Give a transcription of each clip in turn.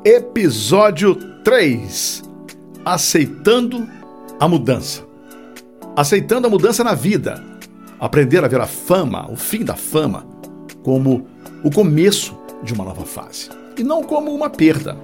Episódio 3. Aceitando a mudança. Aceitando a mudança na vida. Aprender a ver a fama, o fim da fama, como o começo de uma nova fase. E não como uma perda.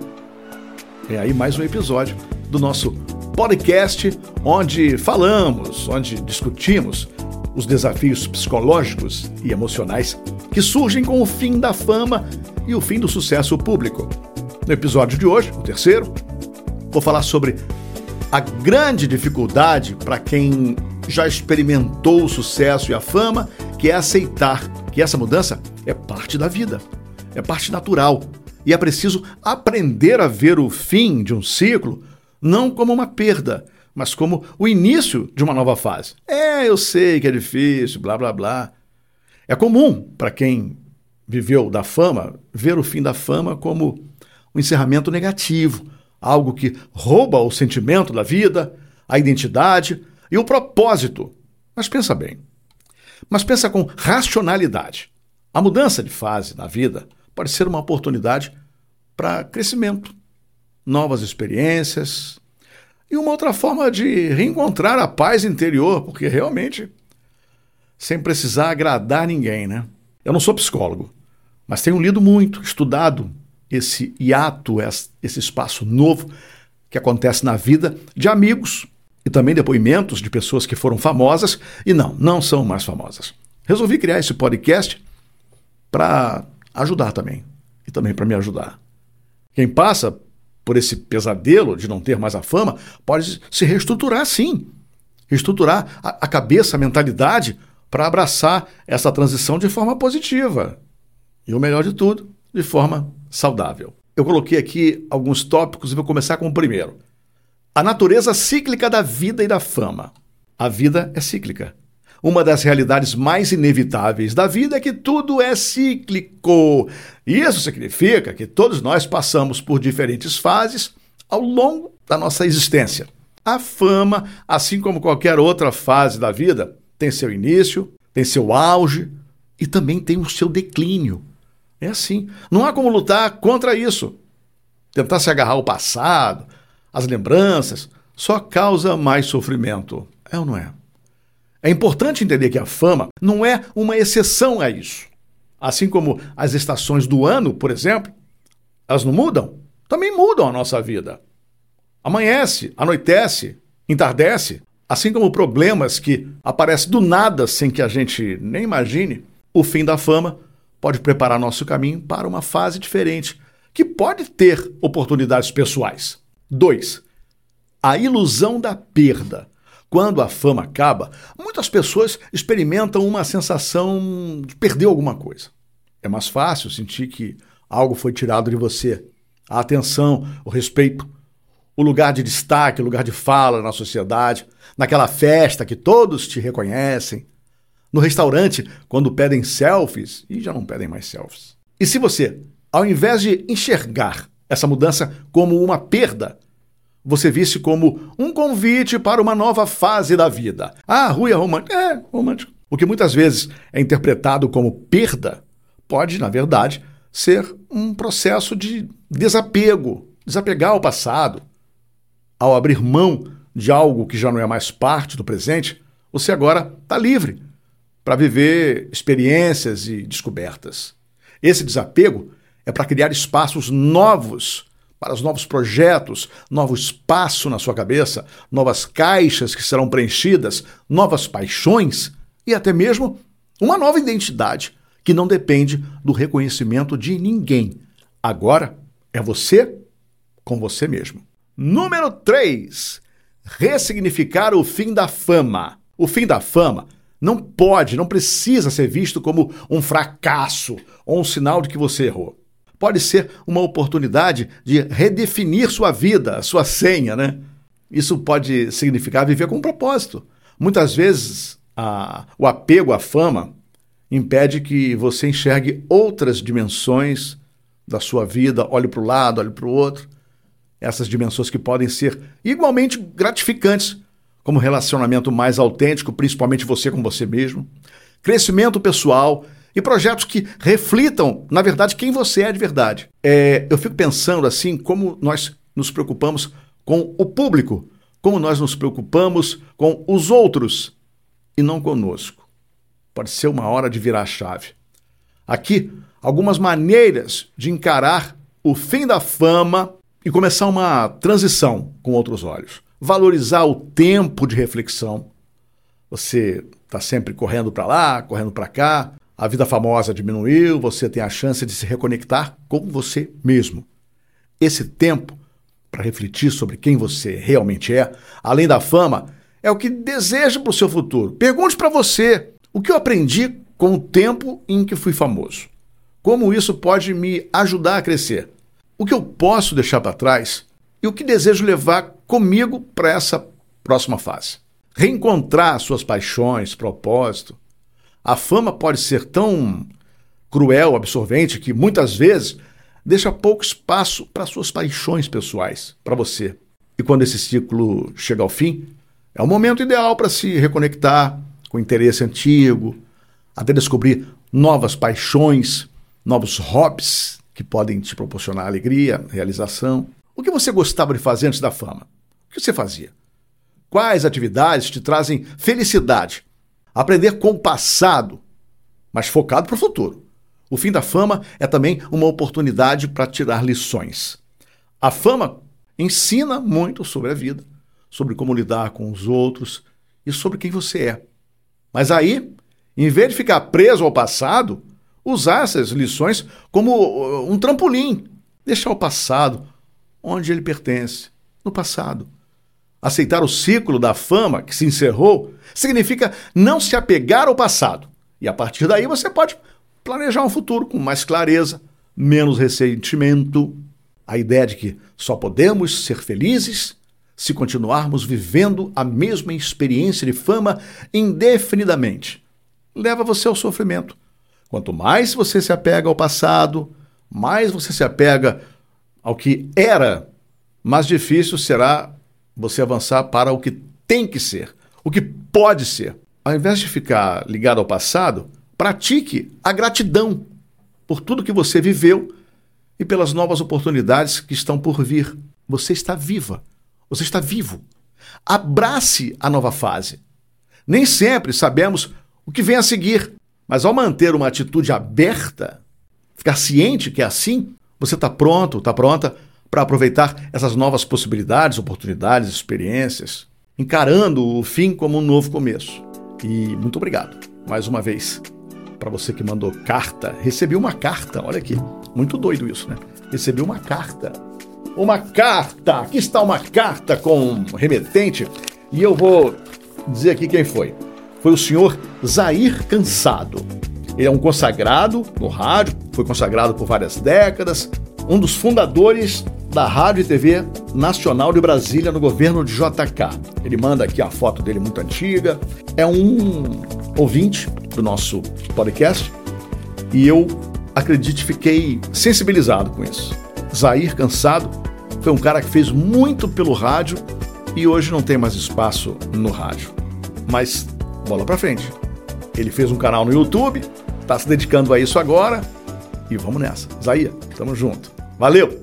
É aí mais um episódio do nosso podcast, onde falamos, onde discutimos os desafios psicológicos e emocionais que surgem com o fim da fama e o fim do sucesso público. No episódio de hoje, o terceiro, vou falar sobre a grande dificuldade para quem já experimentou o sucesso e a fama, que é aceitar que essa mudança é parte da vida, é parte natural. E é preciso aprender a ver o fim de um ciclo não como uma perda, mas como o início de uma nova fase. Eu sei que é difícil, blá, blá, blá. É comum para quem viveu da fama ver o fim da fama como um encerramento negativo, algo que rouba o sentimento da vida, a identidade e o propósito. Mas pensa bem. Mas pensa com racionalidade. A mudança de fase na vida pode ser uma oportunidade para crescimento, novas experiências e uma outra forma de reencontrar a paz interior, porque realmente, sem precisar agradar ninguém, né? Eu não sou psicólogo, mas tenho lido muito, estudado esse hiato, esse espaço novo que acontece na vida de amigos e também depoimentos de pessoas que foram famosas e não são mais famosas. Resolvi criar esse podcast para ajudar também e também para me ajudar. Quem passa por esse pesadelo de não ter mais a fama pode se reestruturar, sim. Reestruturar a cabeça, a mentalidade para abraçar essa transição de forma positiva. E o melhor de tudo, de forma saudável. Eu coloquei aqui alguns tópicos e vou começar com o primeiro. A natureza cíclica da vida e da fama. A vida é cíclica. Uma das realidades mais inevitáveis da vida é que tudo é cíclico. Isso significa que todos nós passamos por diferentes fases ao longo da nossa existência. A fama, assim como qualquer outra fase da vida, tem seu início, tem seu auge e também tem o seu declínio. É assim. Não há como lutar contra isso. Tentar se agarrar ao passado, às lembranças, só causa mais sofrimento. É ou não é? É importante entender que a fama não é uma exceção a isso. Assim como as estações do ano, por exemplo, elas não mudam? Também mudam a nossa vida. Amanhece, anoitece, entardece. Assim como problemas que aparecem do nada sem que a gente nem imagine, o fim da fama pode preparar nosso caminho para uma fase diferente, que pode ter oportunidades pessoais. 2. A ilusão da perda. Quando a fama acaba, muitas pessoas experimentam uma sensação de perder alguma coisa. É mais fácil sentir que algo foi tirado de você. A atenção, o respeito, o lugar de destaque, o lugar de fala na sociedade, naquela festa que todos te reconhecem, no restaurante, quando pedem selfies, e já não pedem mais selfies. E se você, ao invés de enxergar essa mudança como uma perda, você visse como um convite para uma nova fase da vida. Rui é romântico. É, romântico. O que muitas vezes é interpretado como perda, pode, na verdade, ser um processo de desapego, desapegar ao passado. Ao abrir mão de algo que já não é mais parte do presente, você agora está livre para viver experiências e descobertas. Esse desapego é para criar espaços novos para os novos projetos, novo espaço na sua cabeça, novas caixas que serão preenchidas, novas paixões e até mesmo uma nova identidade que não depende do reconhecimento de ninguém. Agora é você com você mesmo. Número 3. Ressignificar o fim da fama. O fim da fama não precisa ser visto como um fracasso ou um sinal de que você errou. Pode ser uma oportunidade de redefinir sua vida, sua senha, né? Isso pode significar viver com um propósito. Muitas vezes, o apego à fama impede que você enxergue outras dimensões da sua vida, olhe para o lado, olhe para o outro. Essas dimensões que podem ser igualmente gratificantes, como relacionamento mais autêntico, principalmente você com você mesmo, crescimento pessoal e projetos que reflitam, na verdade, quem você é de verdade. Eu fico pensando assim, como nós nos preocupamos com o público, como nós nos preocupamos com os outros e não conosco. Pode ser uma hora de virar a chave. Aqui, algumas maneiras de encarar o fim da fama e começar uma transição com outros olhos. Valorizar o tempo de reflexão. Você está sempre correndo para lá, correndo para cá, a vida famosa diminuiu, você tem a chance de se reconectar com você mesmo. Esse tempo para refletir sobre quem você realmente é, além da fama, é o que deseja para o seu futuro. Pergunte para você, o que eu aprendi com o tempo em que fui famoso? Como isso pode me ajudar a crescer? O que eu posso deixar para trás e o que desejo levar comigo para essa próxima fase? Reencontrar suas paixões, propósito. A fama pode ser tão cruel, absorvente, que muitas vezes deixa pouco espaço para suas paixões pessoais, para você. E quando esse ciclo chega ao fim, é o momento ideal para se reconectar com o interesse antigo, até descobrir novas paixões, novos hobbies que podem te proporcionar alegria, realização. O que você gostava de fazer antes da fama? O que você fazia? Quais atividades te trazem felicidade? Aprender com o passado, mas focado para o futuro. O fim da fama é também uma oportunidade para tirar lições. A fama ensina muito sobre a vida, sobre como lidar com os outros e sobre quem você é. Mas aí, em vez de ficar preso ao passado, usar essas lições como um trampolim. Deixar o passado onde ele pertence, no passado. Aceitar o ciclo da fama que se encerrou significa não se apegar ao passado. E a partir daí você pode planejar um futuro com mais clareza, menos ressentimento. A ideia de que só podemos ser felizes se continuarmos vivendo a mesma experiência de fama indefinidamente leva você ao sofrimento. Quanto mais você se apega ao passado, mais você se apega ao que era, mais difícil será você avançar para o que tem que ser, o que pode ser. Ao invés de ficar ligado ao passado, pratique a gratidão por tudo que você viveu e pelas novas oportunidades que estão por vir. Você está viva, você está vivo. Abrace a nova fase. Nem sempre sabemos o que vem a seguir, mas ao manter uma atitude aberta, ficar ciente que é assim, você está pronto, está pronta para aproveitar essas novas possibilidades, oportunidades, experiências, encarando o fim como um novo começo. E muito obrigado, mais uma vez, para você que mandou carta. Recebi uma carta, olha aqui, muito doido isso, né? Recebi uma carta. Aqui está uma carta com um remetente e eu vou dizer aqui quem foi. Foi o senhor Zair Cansado. Ele é um consagrado no rádio, foi consagrado por várias décadas, um dos fundadores da Rádio e TV Nacional de Brasília no governo de JK. Ele manda aqui a foto dele muito antiga. É um ouvinte do nosso podcast e eu, acredite, fiquei sensibilizado com isso. Zair Cansado foi um cara que fez muito pelo rádio e hoje não tem mais espaço no rádio. Mas bola pra frente. Ele fez um canal no YouTube, tá se dedicando a isso agora e vamos nessa. Zair, tamo junto. Valeu!